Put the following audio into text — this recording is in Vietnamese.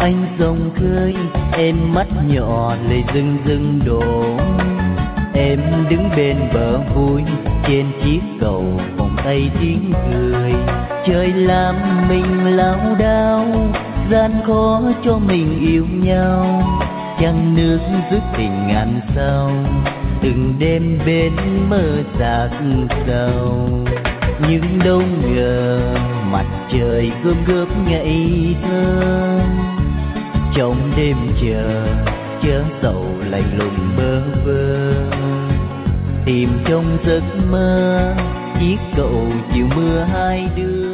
Anh dòng khơi em mắt nhỏ lệ rưng rưng đổ. Em đứng bên bờ vui trên chiếc cầu vòng tay tiếng cười. Trời làm mình lao đao, gian khó cho mình yêu nhau. Trăng nước dứt tình ngàn sao, từng đêm bên mơ dạt dầu. Nhưng đâu ngờ mặt trời gom góp ngây thơ. Trong đêm chờ chớ sầu lạnh lùng bơ vơ. Tìm trong giấc mơ chiếc cầu chiều mưa hai đứa.